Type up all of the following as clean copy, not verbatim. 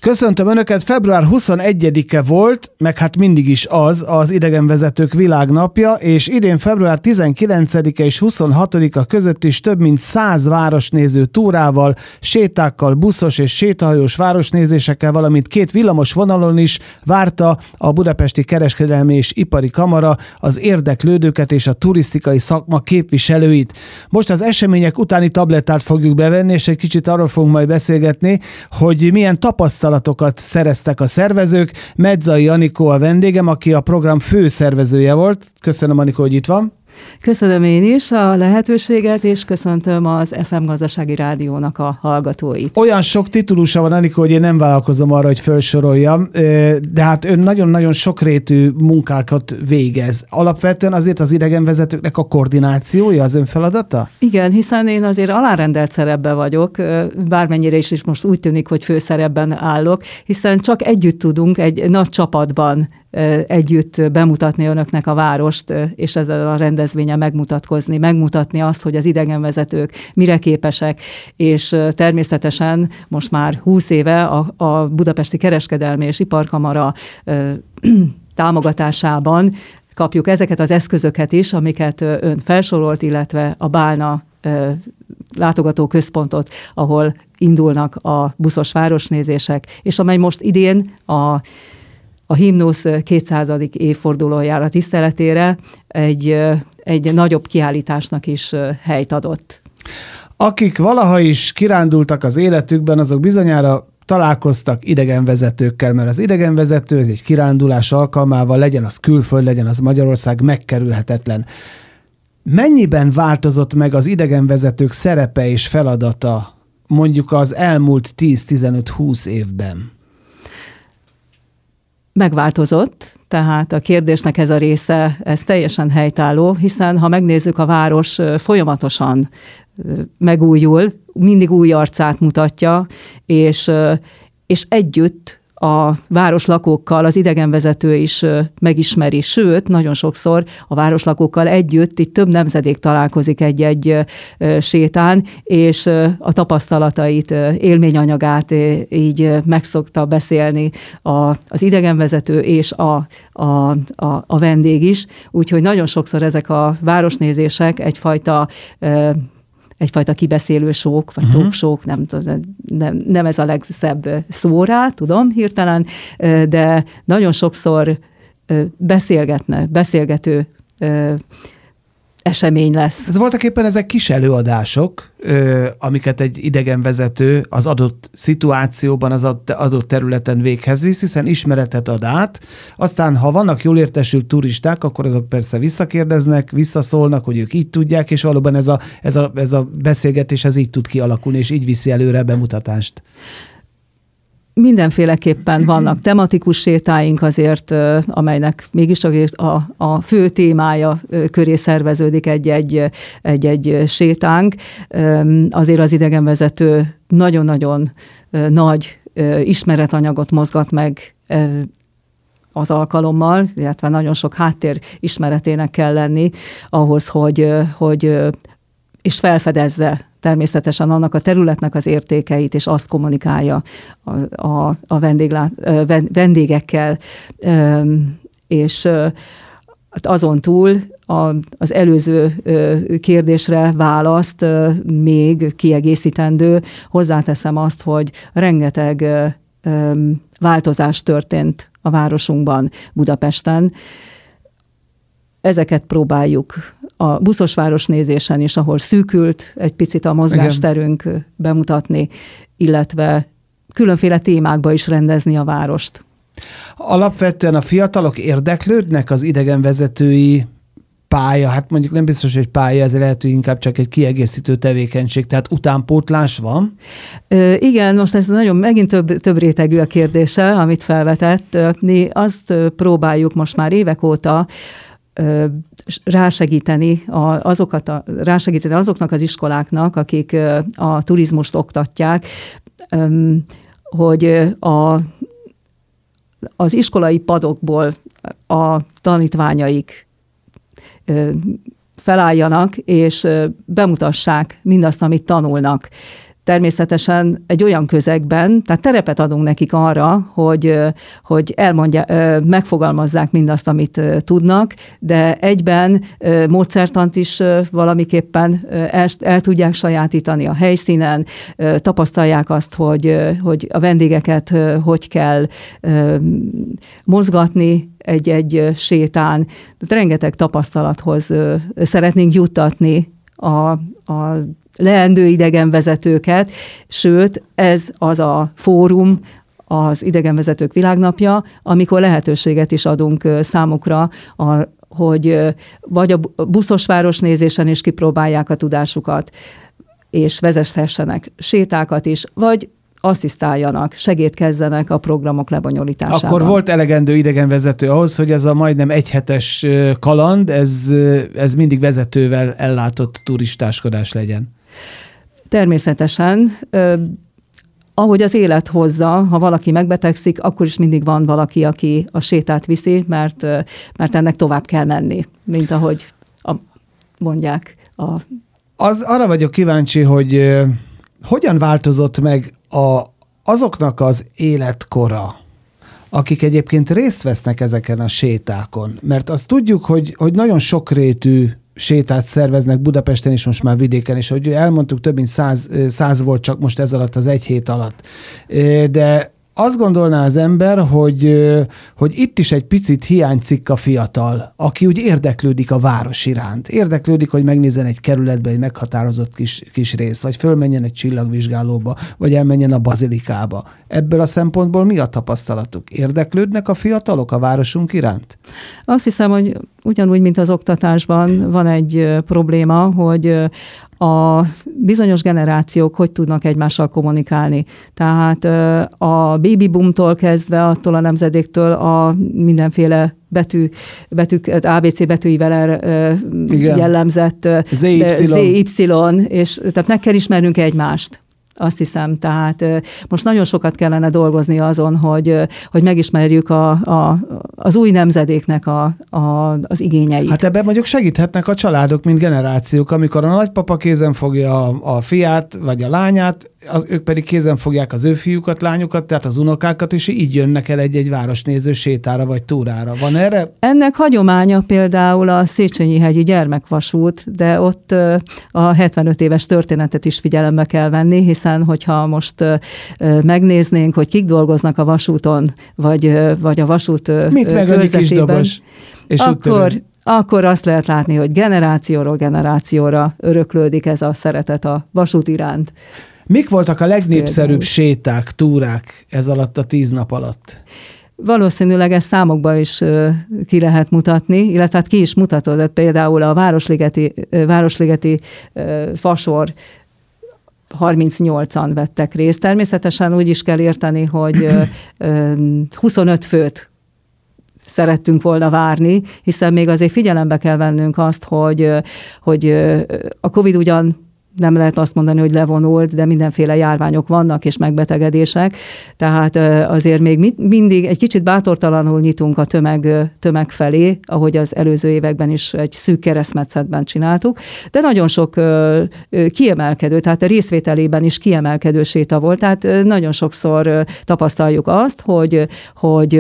Köszöntöm Önöket, február 21-e volt, meg hát mindig is az idegenvezetők világnapja, és idén február 19-e és 26-a között is több mint 100 városnéző túrával, sétákkal, buszos és sétahajós városnézésekkel, valamint 2 villamos vonalon is várta a Budapesti Kereskedelmi és Ipari Kamara az érdeklődőket és a turisztikai szakma képviselőit. Most az események utáni tablettát fogjuk bevenni, és egy kicsit arról fogunk majd beszélgetni, hogy milyen tapasztalatokat szereztek a szervezők. Medzai Anikó a vendégem, aki a program főszervezője volt. Köszönöm, Anikó, hogy itt van. Köszönöm én is a lehetőséget, és köszöntöm az FM Gazdasági Rádiónak a hallgatóit. Olyan sok titulusa van, Anikó, hogy én nem vállalkozom arra, hogy felsoroljam, de hát ön nagyon-nagyon sokrétű munkákat végez. Alapvetően azért az idegenvezetőknek a koordinációja az ön feladata? Igen, hiszen én azért alárendelt szerepben vagyok, bármennyire is most úgy tűnik, hogy főszerepben állok, hiszen csak együtt tudunk egy nagy csapatban együtt bemutatni önöknek a várost, és ezzel a rendezvényen megmutatni azt, hogy az idegenvezetők mire képesek, és természetesen most már 20 éve a Budapesti Kereskedelmi és Iparkamara támogatásában kapjuk ezeket az eszközöket is, amiket ön felsorolt, illetve a Bálna látogatóközpontot, ahol indulnak a buszos városnézések, és amely most idén a himnusz 200. évfordulójára tiszteletére egy nagyobb kiállításnak is helyt adott. Akik valaha is kirándultak az életükben, azok bizonyára találkoztak idegenvezetőkkel, mert az idegenvezető ez egy kirándulás alkalmával, legyen az külföld, legyen az Magyarország, megkerülhetetlen. Mennyiben változott meg az idegenvezetők szerepe és feladata mondjuk az elmúlt 10-15-20 évben? Megváltozott, tehát a kérdésnek ez a része, ez teljesen helytálló, hiszen ha megnézzük, a város folyamatosan megújul, mindig új arcát mutatja, és együtt a városlakókkal az idegenvezető is megismeri, sőt, nagyon sokszor a városlakókkal együtt itt több nemzedék találkozik egy-egy sétán, és a tapasztalatait, élményanyagát így meg szokta beszélni az idegenvezető és a vendég is. Úgyhogy nagyon sokszor ezek a városnézések egyfajta kibeszélő sók, vagy talksók, nem ez a legszebb szó rá, tudom hirtelen, de nagyon sokszor beszélgető esemény lesz. Ez voltak éppen ezek kis előadások, amiket egy idegenvezető az adott szituációban, az adott területen véghez visz, hiszen ismeretet ad át. Aztán, ha vannak jól értesült turisták, akkor azok persze visszakérdeznek, visszaszólnak, hogy ők így tudják, és valóban ez a beszélgetés ez így tud kialakulni, és így viszi előre a bemutatást. Mindenféleképpen vannak tematikus sétáink azért, amelynek mégis a fő témája köré szerveződik egy sétánk. Azért az idegenvezető nagyon-nagyon nagy ismeretanyagot mozgat meg az alkalommal, illetve nagyon sok háttér ismeretének kell lenni ahhoz, hogy és felfedezze természetesen annak a területnek az értékeit, és azt kommunikálja a vendégekkel, és azon túl az előző kérdésre választ még kiegészítendő, hozzáteszem azt, hogy rengeteg változás történt a városunkban, Budapesten. Ezeket próbáljuk a buszos városnézésen is, ahol szűkült egy picit a mozgásterünk, bemutatni, illetve különféle témákba is rendezni a várost. Alapvetően a fiatalok érdeklődnek az idegenvezetői pálya, hát mondjuk nem biztos, hogy pálya, ez lehet, hogy inkább csak egy kiegészítő tevékenység, tehát utánpótlás van? Igen, most ez nagyon megint több rétegű a kérdése, amit felvetett. Mi azt próbáljuk most már évek óta rásegíteni azoknak az iskoláknak, akik a turizmust oktatják, hogy az iskolai padokból a tanítványaik felálljanak, és bemutassák mindazt, amit tanulnak. természetesen egy olyan közegben, tehát terepet adunk nekik arra, hogy megfogalmazzák mindazt, amit tudnak, de egyben módszertant is valamiképpen el tudják sajátítani a helyszínen, tapasztalják azt, hogy a vendégeket hogy kell mozgatni egy sétán. Rengeteg tapasztalathoz szeretnénk juttatni a leendő idegenvezetőket, sőt, ez az a fórum, az Idegenvezetők Világnapja, amikor lehetőséget is adunk számukra, hogy vagy a buszos városnézésen is kipróbálják a tudásukat, és vezethessenek sétákat is, vagy asszisztáljanak, segítkezzenek a programok lebonyolításában. Akkor volt elegendő idegenvezető ahhoz, hogy ez a majdnem egyhetes kaland, ez mindig vezetővel ellátott turistáskodás legyen. Természetesen, ahogy az élet hozza, ha valaki megbetegszik, akkor is mindig van valaki, aki a sétát viszi, mert ennek tovább kell menni, mint ahogy mondják. Arra vagyok kíváncsi, hogy hogyan változott meg azoknak az életkora, akik egyébként részt vesznek ezeken a sétákon. Mert azt tudjuk, hogy nagyon sokrétű sétát szerveznek Budapesten és most már vidéken, és hogy elmondtuk, több mint 100 volt csak most ez alatt az egy hét alatt. De azt gondolná az ember, hogy itt is egy picit hiányzik a fiatal, aki úgy érdeklődik a város iránt. Érdeklődik, hogy megnézzen egy kerületbe egy meghatározott kis részt, vagy fölmenjen egy csillagvizsgálóba, vagy elmenjen a bazilikába. Ebből a szempontból mi a tapasztalatuk? Érdeklődnek a fiatalok a városunk iránt? Azt hiszem, hogy ugyanúgy, mint az oktatásban van egy probléma, hogy a bizonyos generációk hogy tudnak egymással kommunikálni. Tehát a baby boomtól kezdve, attól a nemzedéktől a mindenféle betűk, ABC betűivel jellemzett ZY, és tehát meg kell ismernünk egymást. Azt hiszem, tehát most nagyon sokat kellene dolgozni azon, hogy megismerjük az új nemzedéknek az igényeit. Hát ebben mondjuk segíthetnek a családok, mint generációk, amikor a nagypapa kézen fogja a fiát, vagy a lányát, ők pedig kézen fogják az ő fiúkat, lányukat, tehát az unokákat, és így jönnek el egy városnéző sétára vagy túrára. Van erre? Ennek hagyománya például a Széchenyi-hegyi gyermekvasút, de ott a 75 éves történetet is figyelembe kell venni, hiszen hogyha most megnéznénk, hogy kik dolgoznak a vasúton, vagy a vasút körzetében, akkor azt lehet látni, hogy generációról generációra öröklődik ez a szeretet a vasút iránt. Mik voltak a legnépszerűbb séták, túrák ez alatt a 10 nap alatt? Valószínűleg ezt számokban is ki lehet mutatni, illetve hát ki is mutatod, például a Városligeti fasor 38-an vettek részt. Természetesen úgy is kell érteni, hogy 25 főt szerettünk volna várni, hiszen még azért figyelembe kell vennünk azt, hogy a Covid ugyan nem lehet azt mondani, hogy levonult, de mindenféle járványok vannak és megbetegedések, tehát azért még mindig egy kicsit bátortalanul nyitunk a tömeg felé, ahogy az előző években is egy szűk keresztmetszetben csináltuk, de nagyon sok kiemelkedő, tehát a részvételében is kiemelkedő séta volt, tehát nagyon sokszor tapasztaljuk azt, hogy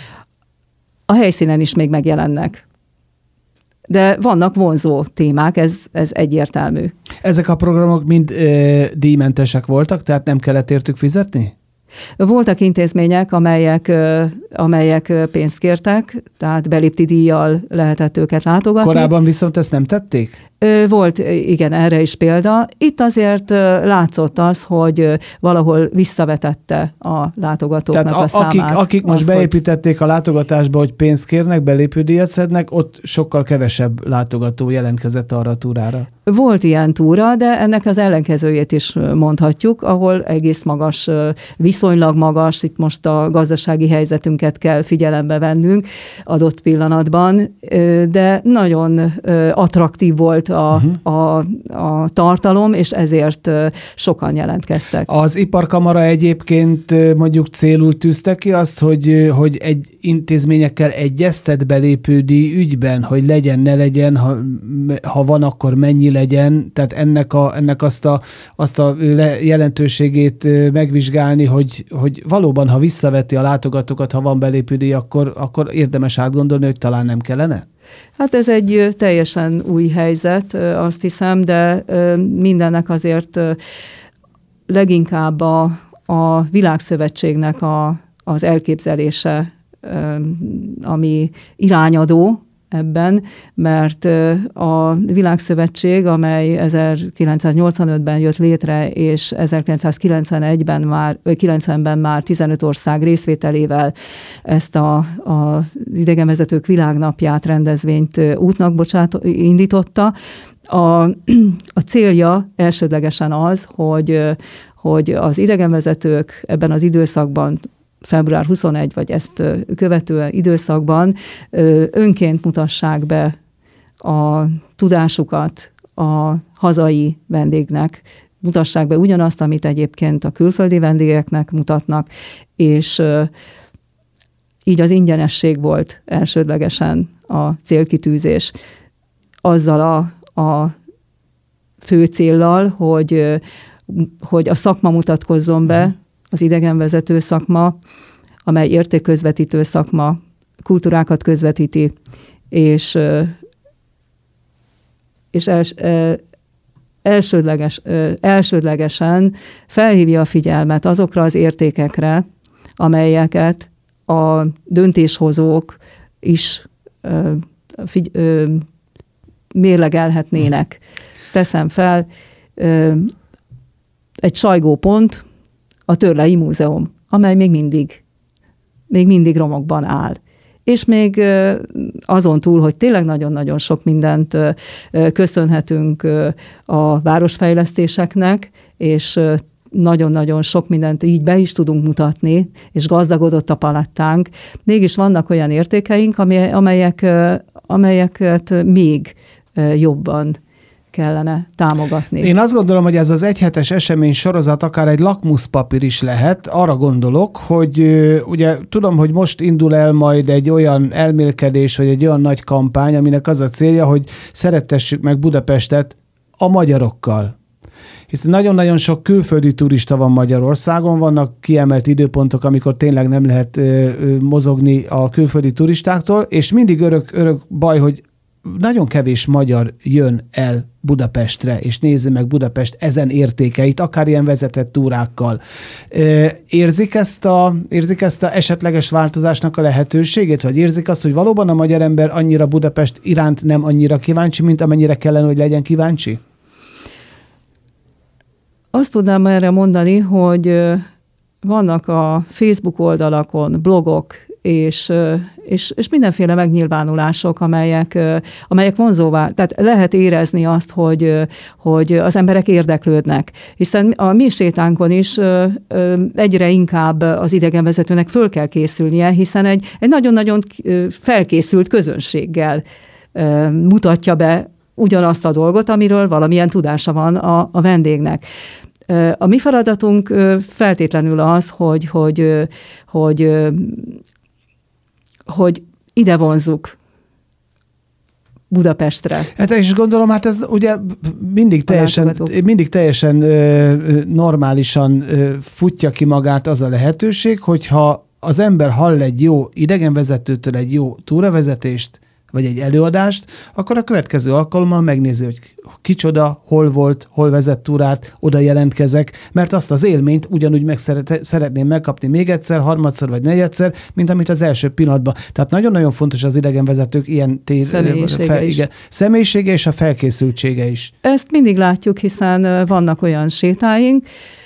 a helyszínen is még megjelennek. De vannak vonzó témák, ez egyértelmű. Ezek a programok mind díjmentesek voltak, tehát nem kellett értük fizetni? Voltak intézmények, amelyek pénzt kértek, tehát belépti díjjal lehetett őket látogatni. Korábban viszont ezt nem tették? Volt, igen, erre is példa. Itt azért látszott az, hogy valahol visszavetette a látogatóknak tehát a számát. Akik most beépítették a látogatásba, hogy pénzt kérnek, belépődíjat szednek, ott sokkal kevesebb látogató jelentkezett arra a túrára. Volt ilyen túra, de ennek az ellenkezőjét is mondhatjuk, ahol egész magas, viszonylag magas, itt most a gazdasági helyzetünk érzéseinket kell figyelembe vennünk adott pillanatban, de nagyon attraktív volt a tartalom, és ezért sokan jelentkeztek. Az Iparkamara egyébként mondjuk célul tűzte ki azt, hogy egy intézményekkel egyeztet belépődi ügyben, hogy legyen, ne legyen, ha van, akkor mennyi legyen, tehát ennek azt a jelentőségét megvizsgálni, hogy valóban, ha visszaveti a látogatókat, ha van belépődi, akkor érdemes átgondolni, hogy talán nem kellene? Hát ez egy teljesen új helyzet, azt hiszem, de mindennek azért leginkább a Világszövetségnek az elképzelése, ami irányadó ebben, mert a Világszövetség, amely 1985-ben jött létre, és 1990-ben már 15 ország részvételével ezt az Idegenvezetők Világnapját, rendezvényt útnak indította. A célja elsődlegesen az, hogy az idegenvezetők ebben az időszakban, február 21 vagy ezt követő időszakban önként mutassák be a tudásukat a hazai vendégnek, mutassák be ugyanazt, amit egyébként a külföldi vendégeknek mutatnak, és így az ingyenesség volt elsődlegesen a célkitűzés. Azzal a fő céllal, hogy a szakma mutatkozzon be, az idegenvezető szakma, amely értékközvetítő szakma, kultúrákat közvetíti, és elsődlegesen felhívja a figyelmet azokra az értékekre, amelyeket a döntéshozók is mérlegelhetnének. Teszem fel egy sajgópont, a Törlei Múzeum, amely még mindig romokban áll. És még azon túl, hogy tényleg nagyon-nagyon sok mindent köszönhetünk a városfejlesztéseknek, és nagyon-nagyon sok mindent így be is tudunk mutatni, és gazdagodott a palettánk. Mégis vannak olyan értékeink, amelyeket még jobban kellene támogatni. Én azt gondolom, hogy ez az egyhetes esemény sorozat akár egy lakmuszpapír is lehet. Arra gondolok, hogy ugye tudom, hogy most indul el majd egy olyan elmélkedés, vagy egy olyan nagy kampány, aminek az a célja, hogy szerettessük meg Budapestet a magyarokkal. Hiszen nagyon-nagyon sok külföldi turista van Magyarországon, vannak kiemelt időpontok, amikor tényleg nem lehet mozogni a külföldi turistáktól, és mindig örök baj, hogy nagyon kevés magyar jön el Budapestre, és nézze meg Budapest ezen értékeit, akár ilyen vezetett túrákkal. Érzik ezt a esetleges változásnak a lehetőségét, vagy érzik azt, hogy valóban a magyar ember annyira Budapest iránt nem annyira kíváncsi, mint amennyire kellene, hogy legyen kíváncsi? Azt tudnám erre mondani, hogy vannak a Facebook oldalakon blogok, és mindenféle megnyilvánulások, amelyek vonzóvá, tehát lehet érezni azt, hogy az emberek érdeklődnek. Hiszen a mi sétánkon is egyre inkább az idegenvezetőnek föl kell készülnie, hiszen egy nagyon-nagyon felkészült közönséggel mutatja be ugyanazt a dolgot, amiről valamilyen tudása van a vendégnek. A mi feladatunk feltétlenül az, hogy ide vonzzuk Budapestre. Hát és gondolom, hát ez ugye mindig teljesen normálisan futja ki magát az a lehetőség, hogyha az ember hall egy jó idegenvezetőtől egy jó túravezetést, vagy egy előadást, akkor a következő alkalommal megnézi, hogy kicsoda, hol volt, hol vezet túrát, oda jelentkezek, mert azt az élményt ugyanúgy szeretném megkapni még egyszer, harmadszor vagy negyedszer, mint amit az első pillanatban. Tehát nagyon-nagyon fontos az idegenvezetők ilyen személyisége és a felkészültsége is. Ezt mindig látjuk, hiszen vannak olyan sétáink,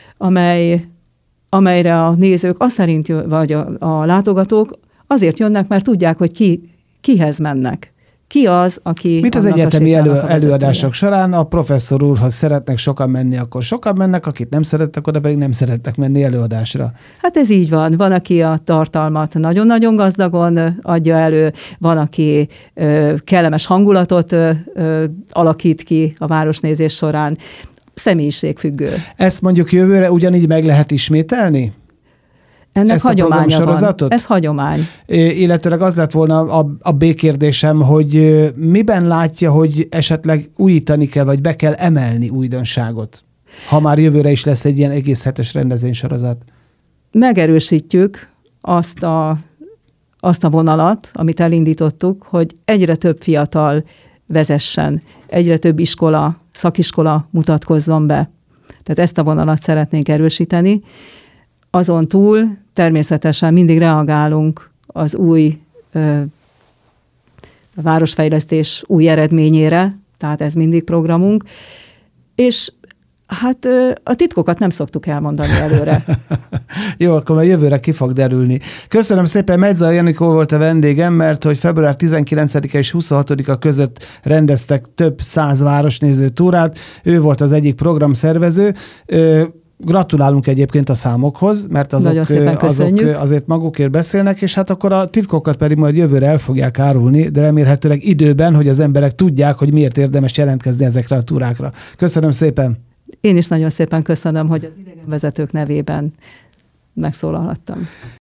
amelyre a nézők azt szerint, vagy a látogatók azért jönnek, mert tudják, hogy kihez mennek, ki az, aki... Mint az egyetemi előadások során a professzor úrhoz szeretnek sokan menni, akkor sokan mennek, akit nem szerettek, oda pedig nem szerettek menni előadásra. Hát ez így van. Van, aki a tartalmat nagyon-nagyon gazdagon adja elő, van, aki kellemes hangulatot alakít ki a városnézés során. Személyiségfüggő. Ezt mondjuk jövőre ugyanígy meg lehet ismételni? Ennek hagyománya van. Ez hagyomány. Illetőleg az lett volna a B-kérdésem, hogy miben látja, hogy esetleg újítani kell, vagy be kell emelni újdonságot, ha már jövőre is lesz egy ilyen egész hetes rendezvénysorozat? Megerősítjük azt a vonalat, amit elindítottuk, hogy egyre több fiatal vezessen, egyre több iskola, szakiskola mutatkozzon be. Tehát ezt a vonalat szeretnénk erősíteni. Azon túl természetesen mindig reagálunk az új városfejlesztés új eredményére, tehát ez mindig programunk, és hát a titkokat nem szoktuk elmondani előre. Jó, akkor már jövőre ki fog derülni. Köszönöm szépen, Medzar Janikó volt a vendégem, mert hogy február 19-e és 26-a között rendeztek több 100 városnéző túrát. Ő volt az egyik programszervező. Gratulálunk egyébként a számokhoz, mert azok azért magukért beszélnek, és hát akkor a titkokat pedig majd jövőre el fogják árulni, de remélhetőleg időben, hogy az emberek tudják, hogy miért érdemes jelentkezni ezekre a túrákra. Köszönöm szépen! Én is nagyon szépen köszönöm, hogy az idegenvezetők nevében megszólalhattam.